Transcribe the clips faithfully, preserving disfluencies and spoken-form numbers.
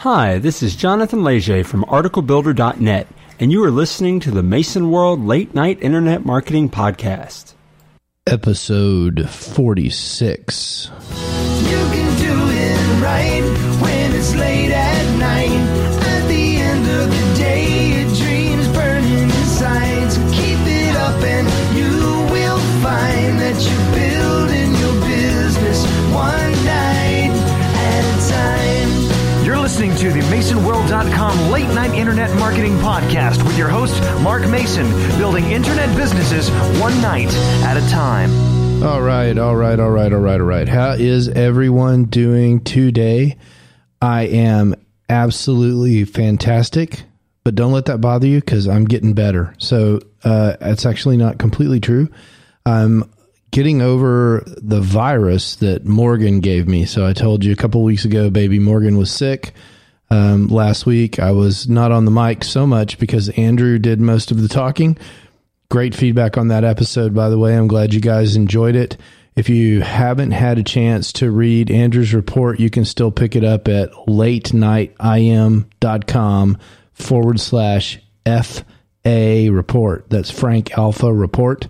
Hi, this is Jonathan Leger from article builder dot net, and you are listening to the Mason World Late Night Internet Marketing Podcast. Episode forty-six. You can do it right when it's late at night. At the end of the day, your dreams burning inside. So keep it up and you will find that you're building your business one night at a time. You're listening to the Mason World dot com Late Night Internet Marketing Podcast with your host, Mark Mason, building internet businesses one night at a time. All right, all right, all right, all right, all right. How is everyone doing today? I am absolutely fantastic, but don't let that bother you because I'm getting better. So uh, it's actually not completely true. I'm getting over the virus that Morgan gave me. So I told you a couple weeks ago, baby Morgan was sick. Um, last week, I was not on the mic so much because Andrew did most of the talking. Great feedback on that episode, by the way. I'm glad you guys enjoyed it. If you haven't had a chance to read Andrew's report, you can still pick it up at late night I M dot com forward slash F A report. That's Frank Alpha report.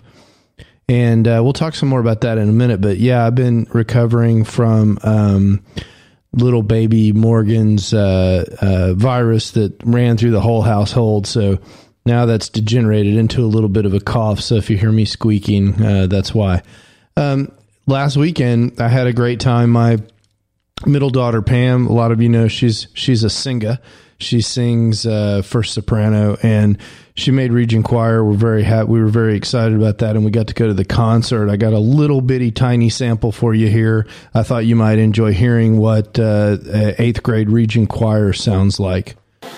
And uh, we'll talk some more about that in a minute. But yeah, I've been recovering from um, little baby Morgan's uh, uh, virus that ran through the whole household. So now that's degenerated into a little bit of a cough. So if you hear me squeaking, uh, that's why. Um, last weekend, I had a great time. My middle daughter, Pam, a lot of you know she's she's a singer. She sings uh, first soprano, and she made Region Choir. We're very happy. We were very excited about that, and we got to go to the concert. I got a little bitty tiny sample for you here. I thought you might enjoy hearing what uh, eighth grade Region Choir sounds like.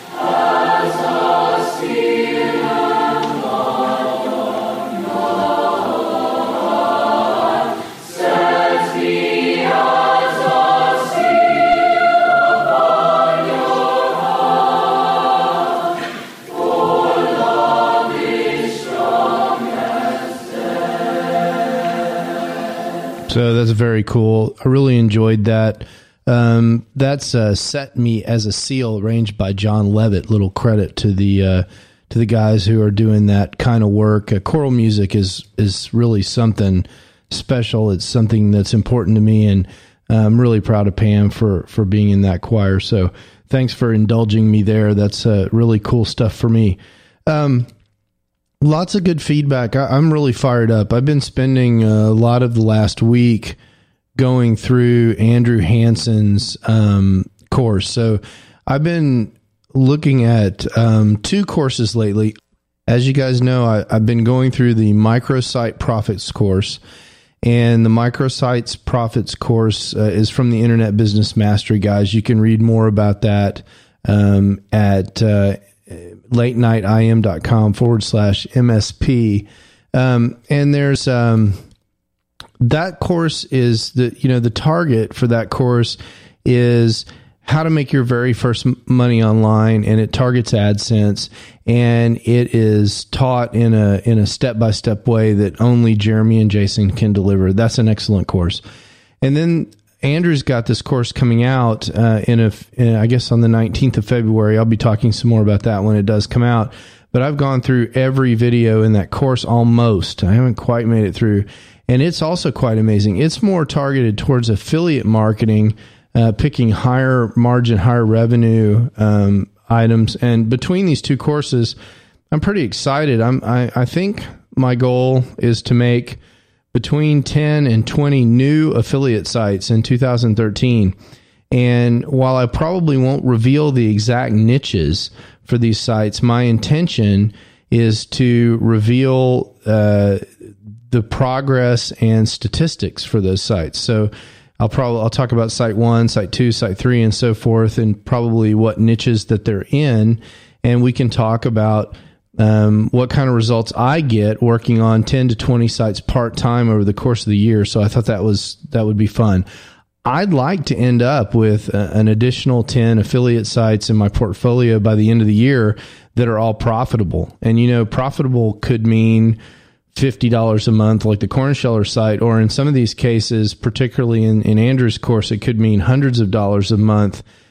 So that's very cool. I really enjoyed that. Um, that's uh, Set Me as a Seal, arranged by John Levitt. Little credit to the uh, to the guys who are doing that kind of work. Uh, choral music is is really something special. It's something that's important to me, and I'm really proud of Pam for for being in that choir. So thanks for indulging me there. That's uh, really cool stuff for me. Um, Lots of good feedback. I, I'm really fired up. I've been spending a lot of the last week going through Andrew Hansen's um, course. So I've been looking at um, two courses lately. As you guys know, I, I've been going through the Microsite Profits course. And the Microsites Profits course uh, is from the Internet Business Mastery guys. You can read more about that um, at uh late night I M dot com forward slash M S P. Um, and there's, um, that course is the, you know, the target for that course is how to make your very first money online. And it targets AdSense, and it is taught in a, in a step-by-step way that only Jeremy and Jason can deliver. That's an excellent course. And then Andrew's got this course coming out uh, in a, in, I guess on the nineteenth of February. I'll be talking some more about that when it does come out. But I've gone through every video in that course almost. I haven't quite made it through. And it's also quite amazing. It's more targeted towards affiliate marketing, uh, picking higher margin, higher revenue um, items. And between these two courses, I'm pretty excited. I'm, I, I think my goal is to make between ten and twenty new affiliate sites in two thousand thirteen. And while I probably won't reveal the exact niches for these sites, my intention is to reveal uh, the progress and statistics for those sites. So I'll probably I'll talk about site one, site two, site three, and so forth, and probably what niches that they're in. And we can talk about Um, what kind of results I get working on ten to twenty sites part-time over the course of the year. So I thought that was, that would be fun. I'd like to end up with a, an additional ten affiliate sites in my portfolio by the end of the year that are all profitable. And, you know, profitable could mean fifty dollars a month, like the Cornsheller site, or in some of these cases, particularly in, in Andrew's course, it could mean hundreds of dollars a month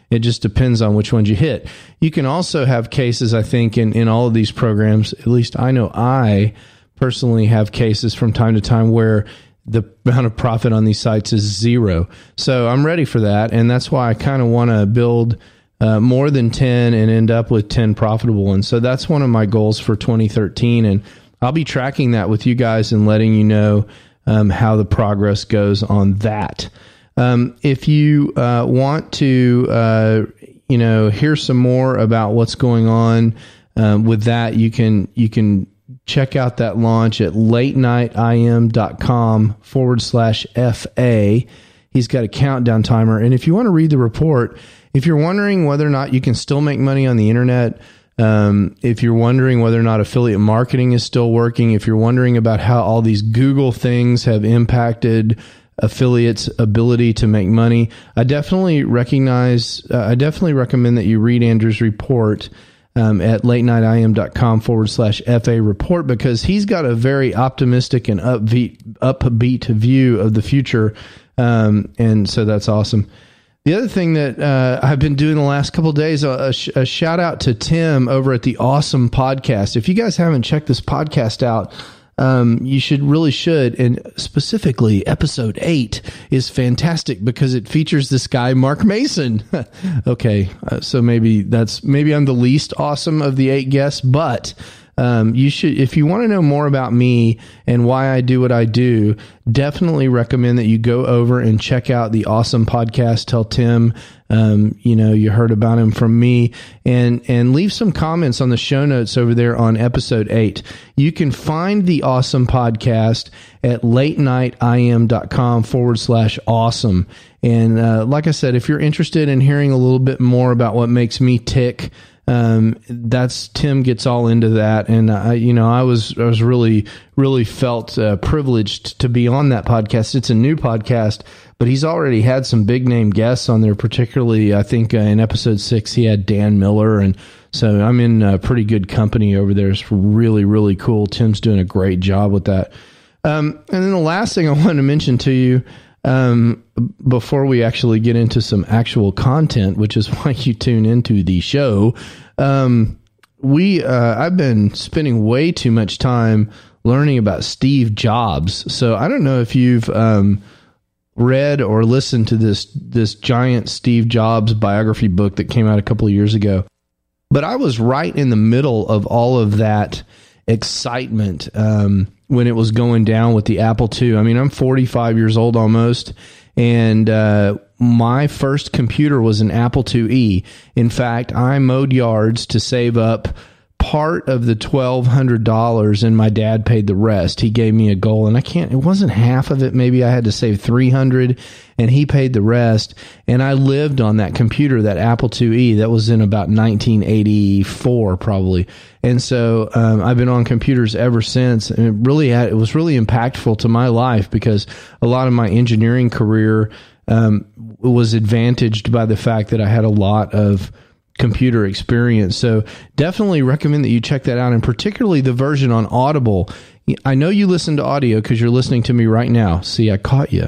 It just depends on which ones you hit. You can also have cases, I think, in, in all of these programs, at least I know I personally have cases from time to time where the amount of profit on these sites is zero. So I'm ready for that. And that's why I kind of want to build uh, more than ten and end up with ten profitable ones. So that's one of my goals for twenty thirteen. And I'll be tracking that with you guys and letting you know um, how the progress goes on that. Um, if you uh, want to, uh, you know, hear some more about what's going on um, with that, you can you can check out that launch at late night I M dot com forward slash F A. He's got a countdown timer. And if you want to read the report, if you're wondering whether or not you can still make money on the internet, um, if you're wondering whether or not affiliate marketing is still working, if you're wondering about how all these Google things have impacted affiliates' ability to make money, I definitely recognize, uh, I definitely recommend that you read Andrew's report um, at late night I M dot com forward slash F A report, because he's got a very optimistic and upbeat, upbeat view of the future. Um, and so that's awesome. The other thing that uh, I've been doing the last couple of days, a, sh- a shout out to Tim over at the Awesome Podcast. If you guys haven't checked this podcast out, Um, you should really should. And specifically episode eight is fantastic because it features this guy, Mark Mason. Okay. Uh, so maybe that's, maybe I'm the least awesome of the eight guests, but, um, you should, if you want to know more about me and why I do what I do, definitely recommend that you go over and check out the Awesome Podcast. Tell Tim, um, you know, you heard about him from me, and, and leave some comments on the show notes over there on episode eight. You can find the Awesome Podcast at late night I M dot com forward slash awesome. And, uh, like I said, if you're interested in hearing a little bit more about what makes me tick, um, that's Tim gets all into that. And I, you know, I was, I was really, really felt, uh, privileged to be on that podcast. It's a new podcast, but he's already had some big name guests on there, particularly, I think, uh, in episode six, he had Dan Miller. And so I'm in uh, pretty good company over there. It's really, really cool. Tim's doing a great job with that. Um, and then the last thing I wanted to mention to you, um, before we actually get into some actual content, which is why you tune into the show, um, we, uh, I've been spending way too much time learning about Steve Jobs. So I don't know if you've, um, read or listened to this, this giant Steve Jobs biography book that came out a couple of years ago, but I was right in the middle of all of that excitement, um, when it was going down with the Apple two. I mean, I'm forty-five years old almost, and uh, my first computer was an Apple two E. In fact, I mowed yards to save up part of the twelve hundred dollars, and my dad paid the rest. He gave me a goal, and I can't, it wasn't half of it. Maybe I had to save three hundred dollars, and he paid the rest. And I lived on that computer, that Apple two E. That was in about nineteen eighty-four, probably. And so um, I've been on computers ever since, and it really had, it was really impactful to my life because a lot of my engineering career um, was advantaged by the fact that I had a lot of computer experience. So definitely recommend that you check that out, and particularly the version on Audible. I know you listen to audio because you're listening to me right now. See, I caught you.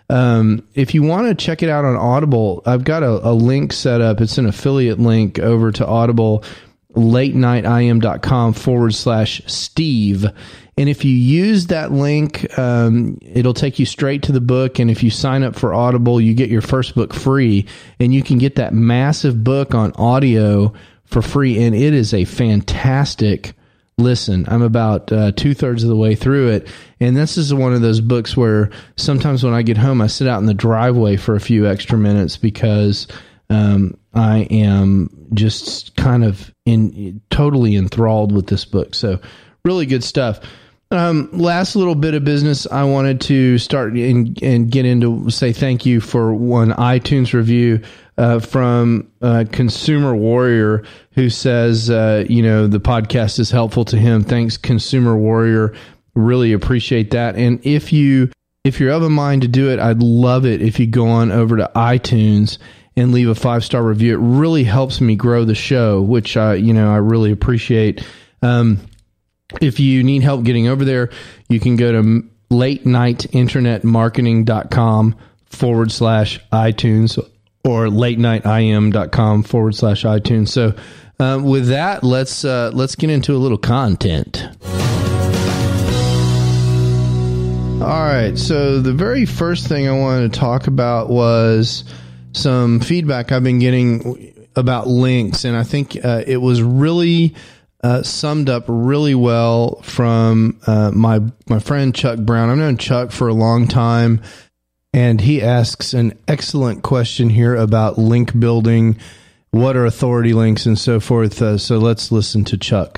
Um, if you want to check it out on Audible, I've got a, a link set up. It's an affiliate link over to Audible, late night I M dot com forward slash Steve. And if you use that link, um, it'll take you straight to the book. And if you sign up for Audible, you get your first book free, and you can get that massive book on audio for free. And it is a fantastic listen. I'm about uh, two thirds of the way through it. And this is one of those books where sometimes when I get home, I sit out in the driveway for a few extra minutes because um, I am just kind of in totally enthralled with this book. So really good stuff. Um, last little bit of business, I wanted to start and, and get into, say thank you for one iTunes review uh, from uh, Consumer Warrior, who says, uh, you know, the podcast is helpful to him. Thanks, Consumer Warrior. Really appreciate that. And if you, if you're of a mind to do it, I'd love it if you go on over to iTunes and leave a five-star review. It really helps me grow the show, which, uh, you know, I really appreciate. Um, If you need help getting over there, you can go to late night internet marketing dot com forward slash iTunes, or late night I M dot com forward slash iTunes. So uh, with that, let's uh, let's get into a little content. All right. So the very first thing I wanted to talk about was some feedback I've been getting about links, and I think uh, it was really uh, summed up really well from uh, my my friend Chuck Brown. I've known Chuck for a long time, and he asks an excellent question here about link building. What are authority links and so forth? Uh, so let's listen to Chuck.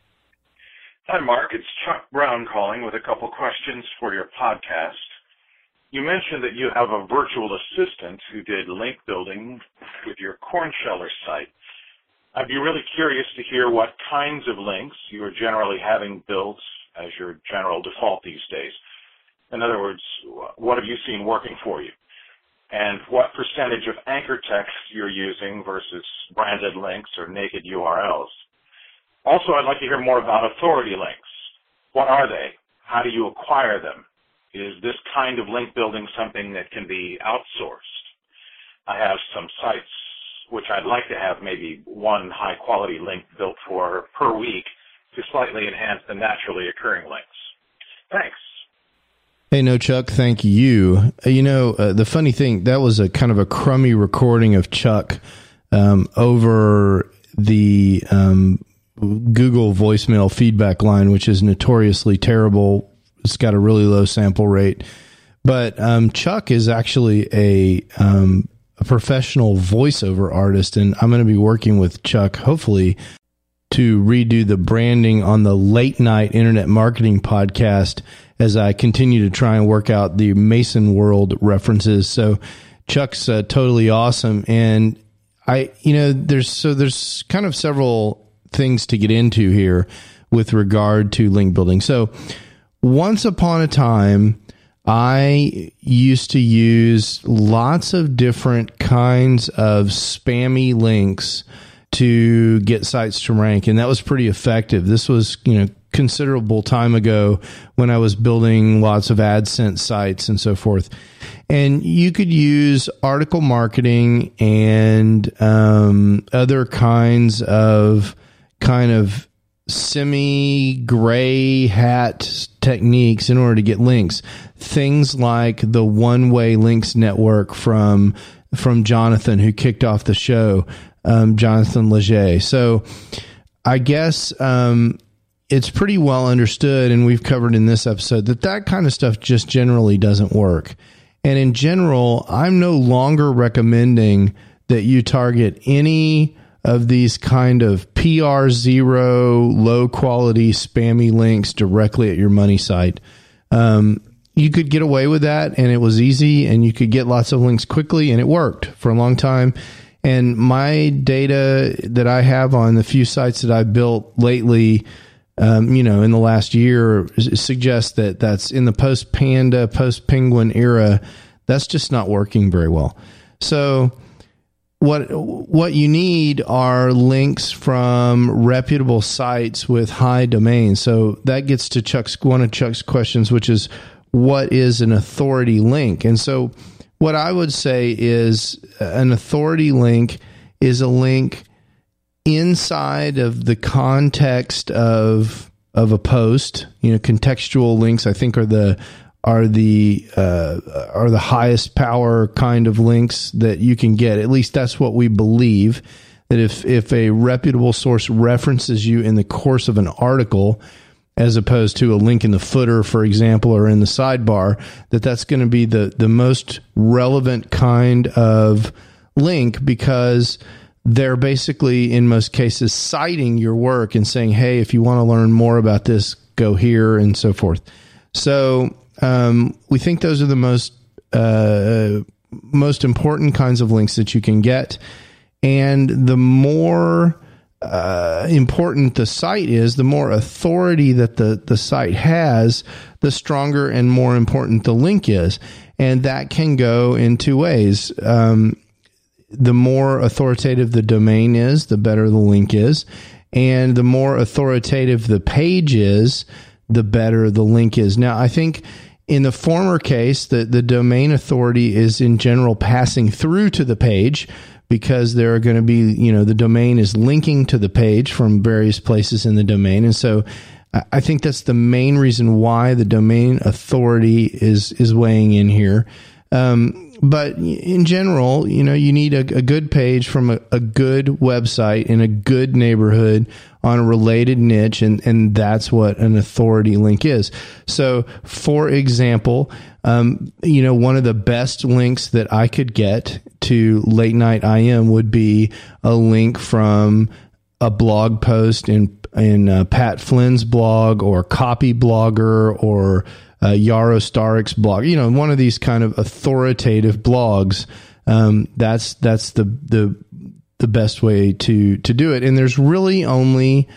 Hi, Mark. It's Chuck Brown calling with a couple questions for your podcast. You mentioned that you have a virtual assistant who did link building with your corn sheller site. I'd be really curious to hear what kinds of links you are generally having built as your general default these days. In other words, what have you seen working for you? And what percentage of anchor text you're using versus branded links or naked U R Ls? Also, I'd like to hear more about authority links. What are they? How do you acquire them? Is this kind of link building something that can be outsourced? I have some sites which I'd like to have maybe one high-quality link built for per week to slightly enhance the naturally occurring links. Thanks. Hey, no, Chuck, thank you. You know, uh, the funny thing, that was a kind of a crummy recording of Chuck um, over the um, Google voicemail feedback line, which is notoriously terrible. It's got a really low sample rate. But um, Chuck is actually a, um, a professional voiceover artist, and I'm going to be working with Chuck, hopefully, to redo the branding on the Late Night Internet Marketing Podcast as I continue to try and work out the Mason World references. So Chuck's uh, totally awesome. And I, you know, there's, so there's kind of several things to get into here with regard to link building. So once upon a time, I used to use lots of different kinds of spammy links to get sites to rank, and that was pretty effective. This was, you know, considerable time ago when I was building lots of AdSense sites and so forth. And you could use article marketing and um, other kinds of kind of semi-gray hat techniques in order to get links. Things like the one-way links network from from Jonathan, who kicked off the show, um, Jonathan Leger. So I guess um, it's pretty well understood, and we've covered in this episode, that that kind of stuff just generally doesn't work. And in general, I'm no longer recommending that you target any of these kind of P R zero, low quality, spammy links directly at your money site. Um, you could get away with that, and it was easy, and you could get lots of links quickly, and it worked for a long time. And my data that I have on the few sites that I've built lately, um, you know, in the last year, suggests that that's in the post Panda, post Penguin era. That's just not working very well. So What what you need are links from reputable sites with high domains. So that gets to Chuck's one of Chuck's questions, which is, what is an authority link? And so what I would say is an authority link is a link inside of the context of of a post. You know, contextual links, I think, are the are the uh, are the highest power kind of links that you can get. At least that's what we believe, that if if a reputable source references you in the course of an article, as opposed to a link in the footer, for example, or in the sidebar, that that's going to be the, the most relevant kind of link, because they're basically, in most cases, citing your work and saying, hey, if you want to learn more about this, go here, and so forth. So um, we think those are the most uh, most important kinds of links that you can get. And the more uh, important the site is, the more authority that the, the site has, the stronger and more important the link is. And that can go in two ways. Um, the more authoritative the domain is, the better the link is. And the more authoritative the page is, the better the link is. Now, I think in the former case, the, the domain authority is in general passing through to the page, because there are going to be, you know, the domain is linking to the page from various places in the domain. And so I think that's the main reason why the domain authority is, is weighing in here. Um, but in general, you know, you need a, a good page from a, a good website in a good neighborhood on a related niche. And, and that's what an authority link is. So for example, um, you know, one of the best links that I could get to Late Night I M would be a link from a blog post in, in uh, Pat Flynn's blog, or Copy Blogger, or uh, Yaro Starik's blog, you know, one of these kind of authoritative blogs. Um, that's, that's the, the, the best way to, to do it. And there's really only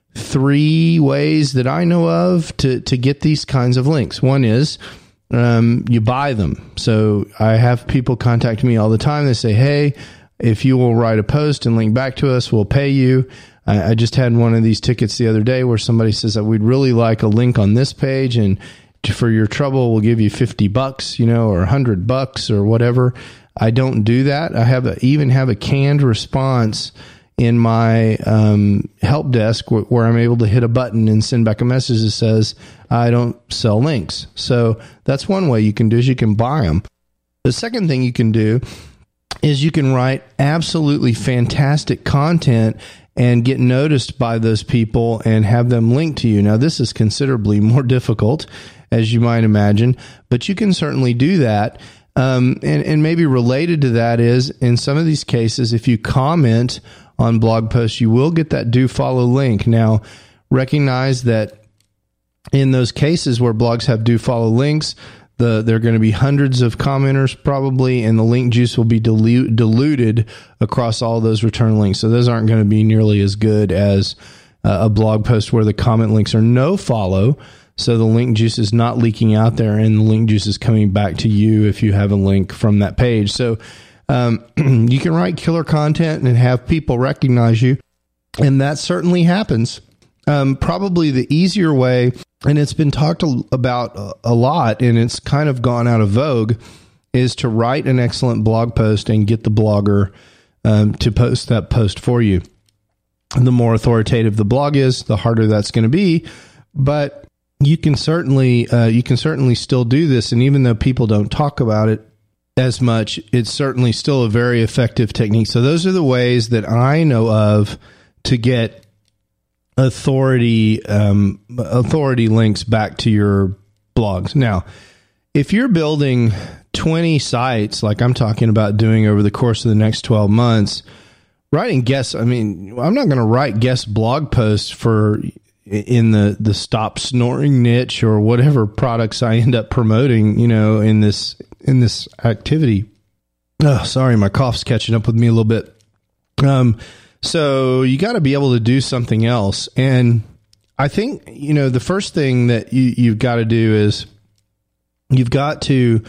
three ways that I know of to, to get these kinds of links. One is, um, you buy them. So I have people contact me all the time. They say, hey, if you will write a post and link back to us, we'll pay you. I, I just had one of these tickets the other day where somebody says that we'd really like a link on this page, and for your trouble, we'll give you fifty bucks, you know, or a hundred bucks or whatever. I don't do that. I have a, even have a canned response in my um, help desk wh- where I'm able to hit a button and send back a message that says, I don't sell links. So that's one way you can do is you can buy them. The second thing you can do is you can write absolutely fantastic content and get noticed by those people and have them linked to you. Now, this is considerably more difficult, as you might imagine, but you can certainly do that. Um, and, and maybe related to that is, in some of these cases, if you comment on blog posts, you will get that do follow link. Now, recognize that in those cases where blogs have do follow links, the there are going to be hundreds of commenters probably, and the link juice will be dilu- diluted across all those return links. So those aren't going to be nearly as good as uh, a blog post where the comment links are no follow. So the link juice is not leaking out there, and the link juice is coming back to you if you have a link from that page. So um, you can write killer content and have people recognize you, and that certainly happens. Um, probably the easier way, and it's been talked about a, a lot, and it's kind of gone out of vogue, is to write an excellent blog post and get the blogger um, to post that post for you. And the more authoritative the blog is, the harder that's going to be. But you can certainly uh, you can certainly still do this, and even though people don't talk about it as much, it's certainly still a very effective technique. So those are the ways that I know of to get authority um, authority links back to your blogs. Now, if you're building twenty sites, like I'm talking about doing over the course of the next twelve months, writing guest, I mean, I'm not going to write guest blog posts for in the, the stop snoring niche or whatever products I end up promoting, you know, in this, in this activity. Oh, sorry. My cough's catching up with me a little bit. Um, so you got to be able to do something else. And I think, you know, the first thing that you, you've got to do is you've got to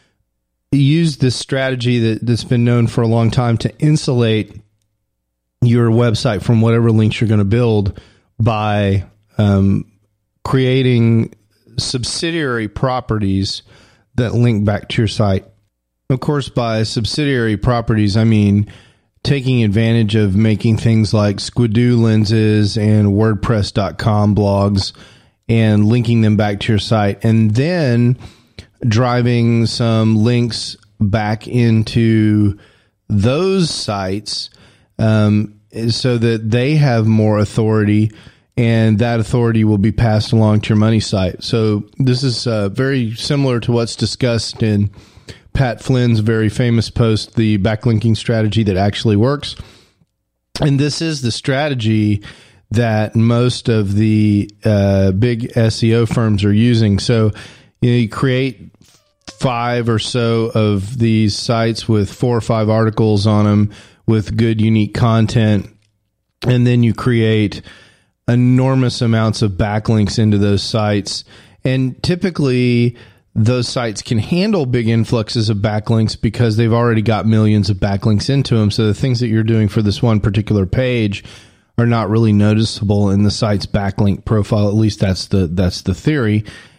use this strategy that, that's been known for a long time to insulate your website from whatever links you're going to build by um, creating subsidiary properties that link back to your site. Of course, by subsidiary properties, I mean taking advantage of making things like Squidoo lenses and WordPress dot com blogs and linking them back to your site, and then driving some links back into those sites um, so that they have more authority, and that authority will be passed along to your money site. So this is uh, very similar to what's discussed in Pat Flynn's very famous post, The Backlinking Strategy That Actually Works. And this is the strategy that most of the uh, big S E O firms are using. So you know, you create five or so of these sites with four or five articles on them with good, unique content, and then you create enormous amounts of backlinks into those sites. And typically those sites can handle big influxes of backlinks because they've already got millions of backlinks into them. So the things that you're doing for this one particular page are not really noticeable in the site's backlink profile. At least that's the, that's the theory.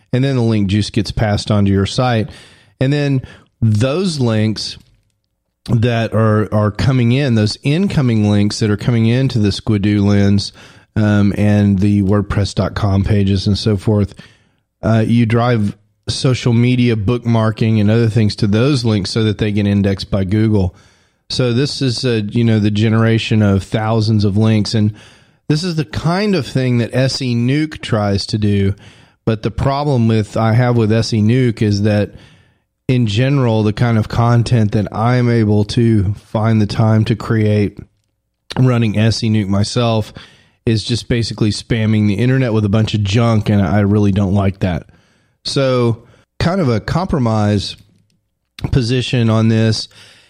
and then the link juice gets passed onto your site. And then those links that are, are coming in, those incoming links that are coming into the Squidoo Lens um, and the WordPress dot com pages and so forth, uh, you drive social media bookmarking and other things to those links so that they get indexed by Google. So this is, a, you know, the generation of thousands of links. And this is the kind of thing that S E Nuke tries to do. But the problem with I have with S E Nuke is that in general, the kind of content that I'm able to find the time to create running S E Nuke myself is just basically spamming the internet with a bunch of junk. And I really don't like that. So kind of a compromise position on this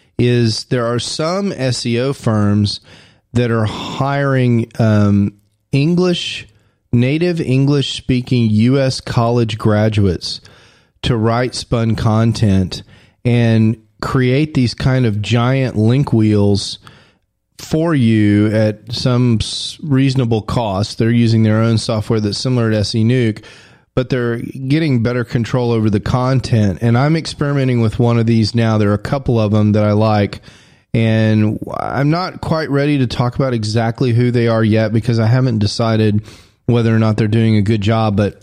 is there are some S E O firms that are hiring um, English, native English-speaking U S college graduates to write spun content and create these kind of giant link wheels for you at some reasonable cost. They're using their own software that's similar to S E Nuke, but they're getting better control over the content. And I'm experimenting with one of these now. There are a couple of them that I like, and I'm not quite ready to talk about exactly who they are yet because I haven't decided whether or not they're doing a good job. But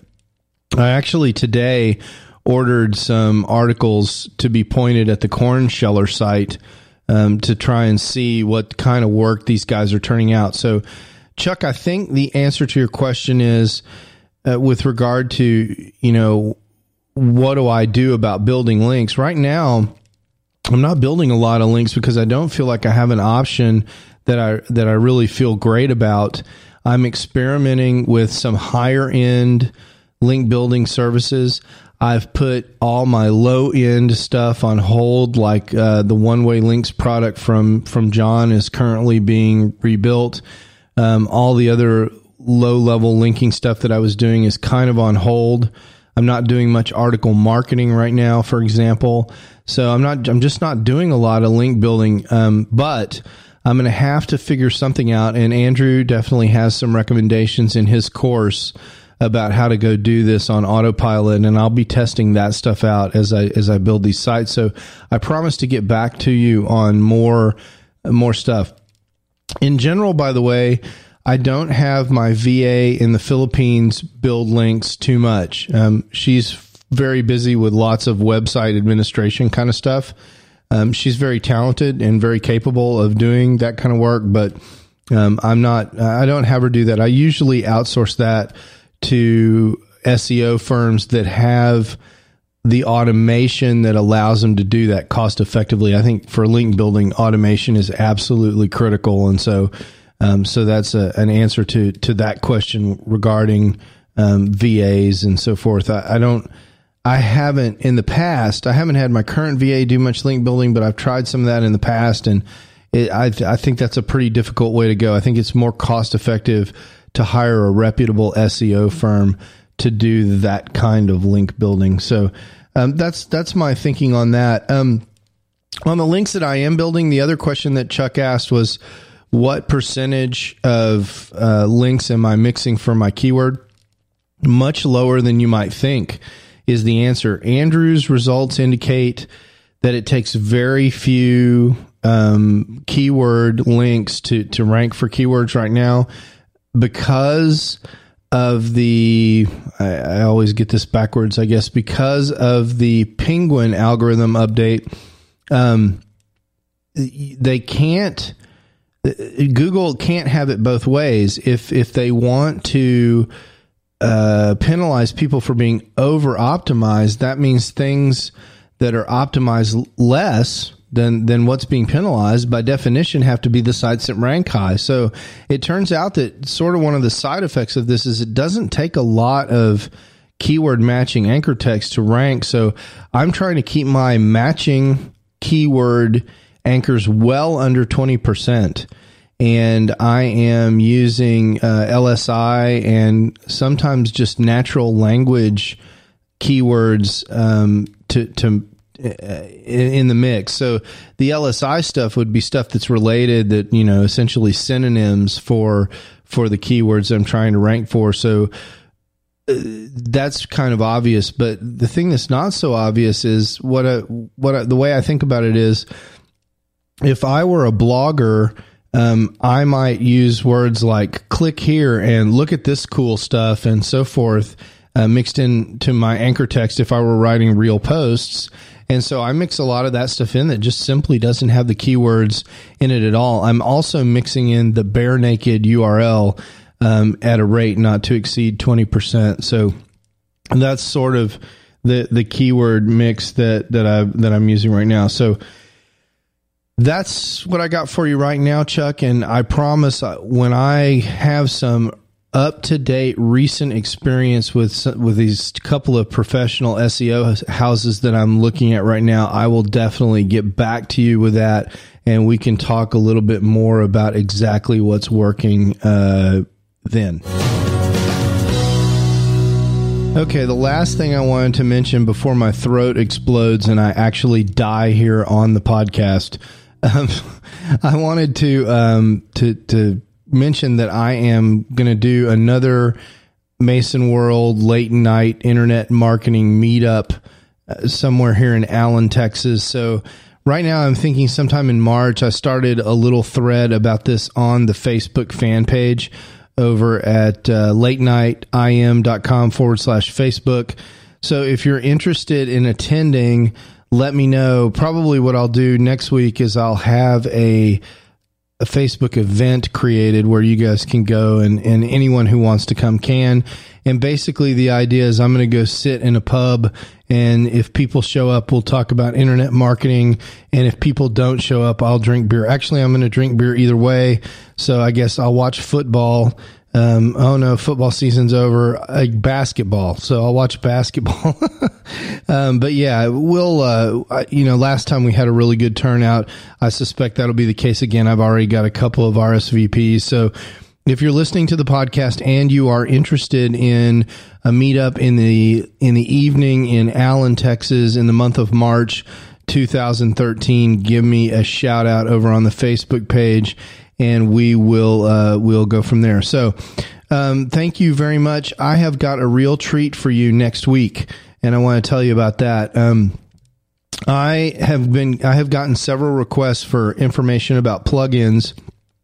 I actually today ordered some articles to be pointed at the Corn Sheller site um, to try and see what kind of work these guys are turning out. So, Chuck, I think the answer to your question is uh, with regard to, you know, what do I do about building links? Right now, I'm not building a lot of links because I don't feel like I have an option that I that I really feel great about. I'm experimenting with some higher end link building services. I've put all my low end stuff on hold, like uh, the One Way Links product from from John is currently being rebuilt. Um, all the other low level linking stuff that I was doing is kind of on hold. I'm not doing much article marketing right now, for example. So I'm not. I'm just not doing a lot of link building. Um, but I'm going to have to figure something out. And Andrew definitely has some recommendations in his course about how to go do this on autopilot, and I'll be testing that stuff out as I as I build these sites. So I promise to get back to you on more more stuff. In general, by the way, I don't have my V A in the Philippines build links too much. Um, she's very busy with lots of website administration kind of stuff. Um, she's very talented and very capable of doing that kind of work, but um, I'm not. I don't have her do that. I usually outsource that to S E O firms that have the automation that allows them to do that cost effectively. I think for link building, automation is absolutely critical. And so, um, so that's a, an answer to, to that question regarding, um, V As and so forth. I, I don't, I haven't in the past, I haven't had my current V A do much link building, but I've tried some of that in the past. And it, I, I think that's a pretty difficult way to go. I think it's more cost effective to hire a reputable S E O firm to do that kind of link building. So um, that's that's my thinking on that. Um, on the links that I am building, the other question that Chuck asked was, what percentage of uh, links am I mixing for my keyword? Much lower than you might think is the answer. Andrew's results indicate that it takes very few um, keyword links to, to rank for keywords right now. Because of the, I, I always get this backwards, I guess, because of the Penguin algorithm update, um, they can't, Google can't have it both ways. If, if they want to uh, penalize people for being over optimized, that means things that are optimized less then then what's being penalized by definition have to be the sites that rank high. So it turns out that sort of one of the side effects of this is it doesn't take a lot of keyword matching anchor text to rank. So I'm trying to keep my matching keyword anchors well under twenty percent. And I am using uh, L S I and sometimes just natural language keywords um, to to in the mix. So the L S I stuff would be stuff that's related, that, you know, essentially synonyms for for the keywords I'm trying to rank for. So that's kind of obvious, but the thing that's not so obvious is what a, what a, the way I think about it is, if I were a blogger, um, I might use words like click here and look at this cool stuff and so forth, uh, mixed into my anchor text if I were writing real posts. And so I mix a lot of that stuff in that just simply doesn't have the keywords in it at all. I'm also mixing in the bare naked U R L Um, at a rate not to exceed twenty percent. So that's sort of the, the keyword mix that, that I, that I'm using right now. So that's what I got for you right now, Chuck. And I promise when I have some up to date recent experience with, with these couple of professional S E O houses that I'm looking at right now, I will definitely get back to you with that. And we can talk a little bit more about exactly what's working, uh, then. Okay, the last thing I wanted to mention before my throat explodes and I actually die here on the podcast, um, I wanted to um, to to mention that I am going to do another Mason World late night internet marketing meetup uh, somewhere here in Allen, Texas. So right now I'm thinking sometime in March. I started a little thread about this on the Facebook fan page over at uh, late night I M dot com forward slash Facebook. So if you're interested in attending, let me know. Probably what I'll do next week is I'll have a, a Facebook event created where you guys can go and, and anyone who wants to come can. And basically the idea is I'm going to go sit in a pub, and if people show up, we'll talk about internet marketing. And if people don't show up, I'll drink beer. Actually, I'm going to drink beer either way. So I guess I'll watch football. Um, oh no, football season's over. Uh, basketball. So I'll watch basketball. um, but yeah, we'll, uh, you know, last time we had a really good turnout. I suspect that'll be the case again. I've already got a couple of R S V Ps. So if you're listening to the podcast and you are interested in a meetup in the, in the evening in Allen, Texas in the month of March two thousand thirteen, give me a shout out over on the Facebook page and we will, uh, we'll go from there. So, um, thank you very much. I have got a real treat for you next week, and I want to tell you about that. Um, I have been, I have gotten several requests for information about plugins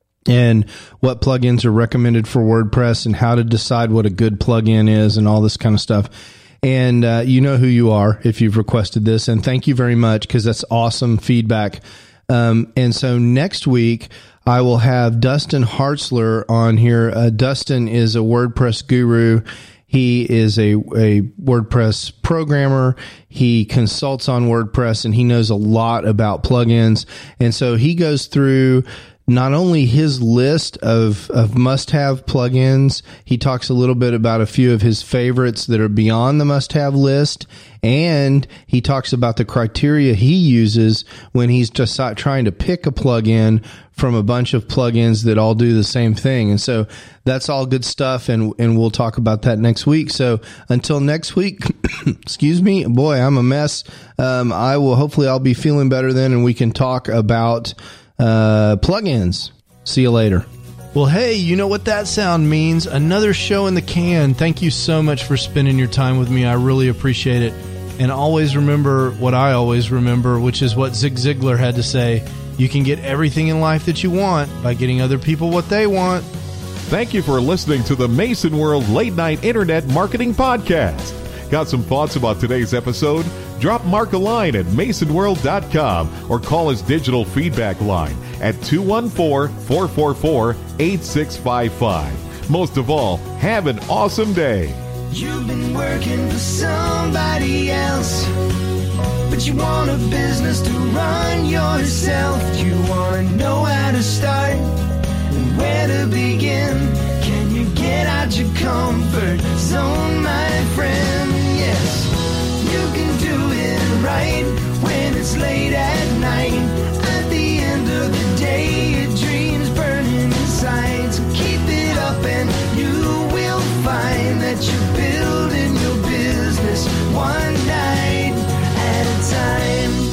and what plugins are recommended for WordPress and how to decide what a good plugin is and all this kind of stuff. And, uh, you know who you are if you've requested this, and thank you very much, because that's awesome feedback. Um, and so next week I will have Dustin Hartzler on here. Uh, Dustin is a WordPress guru. He is a, a WordPress programmer. He consults on WordPress and he knows a lot about plugins. And so he goes through not only his list of, of must-have plugins, he talks a little bit about a few of his favorites that are beyond the must-have list, and he talks about the criteria he uses when he's just trying to pick a plugin from a bunch of plugins that all do the same thing. And so that's all good stuff, and, and we'll talk about that next week. So until next week, excuse me, boy, I'm a mess. Um, I will, hopefully I'll be feeling better then, and we can talk about Uh, plugins. See you later. Well, hey, you know what that sound means? Another show in the can. Thank you so much for spending your time with me. I really appreciate it. And always remember what I always remember, which is what Zig Ziglar had to say. You can get everything in life that you want by getting other people what they want. Thank you for listening to the Mason World Late Night Internet Marketing Podcast. Got some thoughts about today's episode? Drop Mark a line at mason world dot com or call his digital feedback line at two one four, four four four, eight six five five. Most of all, have an awesome day. You've been working for somebody else, but you want a business to run yourself. You want to know how to start and where to begin. Can you get out your comfort zone, my friend? Yes, you can do it right when it's late at night. At the end of the day, your dreams burning inside. So keep it up and you will find that you're building your business one night at a time.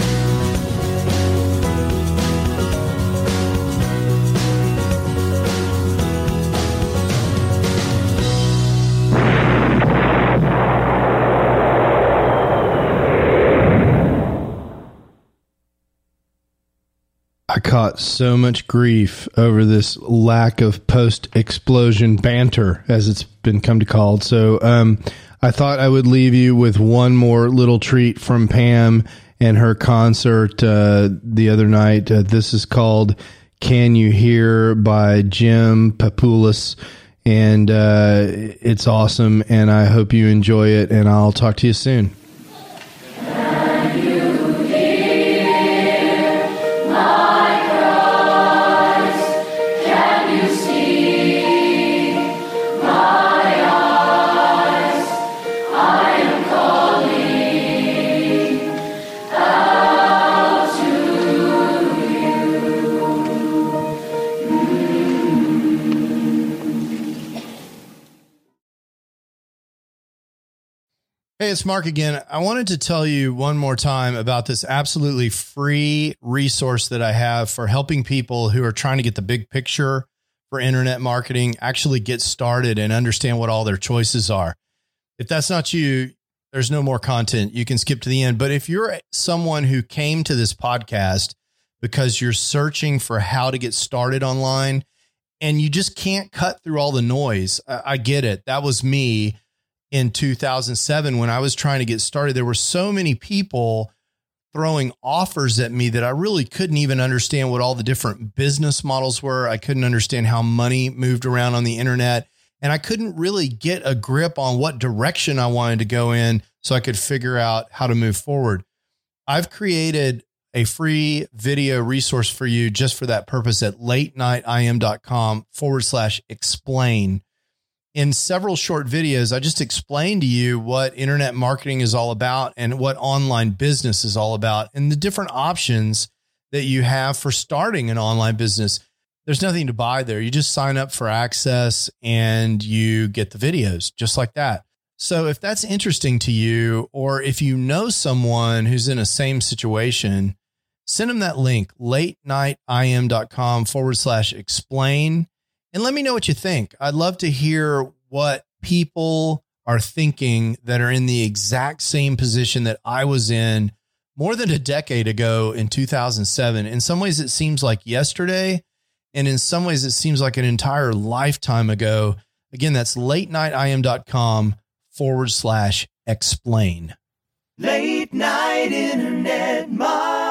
caught so much grief over this lack of post-explosion banter, as it's been come to called. So um, I thought I would leave you with one more little treat from Pam and her concert uh, the other night. Uh, this is called Can You Hear by Jim Papoulis. And uh, it's awesome, and I hope you enjoy it, and I'll talk to you soon. Hey, it's Mark again. I wanted to tell you one more time about this absolutely free resource that I have for helping people who are trying to get the big picture for internet marketing, actually get started and understand what all their choices are. If that's not you, there's no more content. You can skip to the end. But if you're someone who came to this podcast because you're searching for how to get started online and you just can't cut through all the noise, I, I get it. That was me. In two thousand seven, when I was trying to get started, there were so many people throwing offers at me that I really couldn't even understand what all the different business models were. I couldn't understand how money moved around on the internet, and I couldn't really get a grip on what direction I wanted to go in so I could figure out how to move forward. I've created a free video resource for you just for that purpose at late night I M dot com forward slash explain. In several short videos, I just explained to you what internet marketing is all about and what online business is all about and the different options that you have for starting an online business. There's nothing to buy there. You just sign up for access and you get the videos just like that. So if that's interesting to you, or if you know someone who's in a same situation, send them that link, late night I M dot com forward slash explain. And let me know what you think. I'd love to hear what people are thinking that are in the exact same position that I was in more than a decade ago in two thousand seven. In some ways, it seems like yesterday. And in some ways, it seems like an entire lifetime ago. Again, that's late night I M dot com forward slash explain. Late night internet marketing.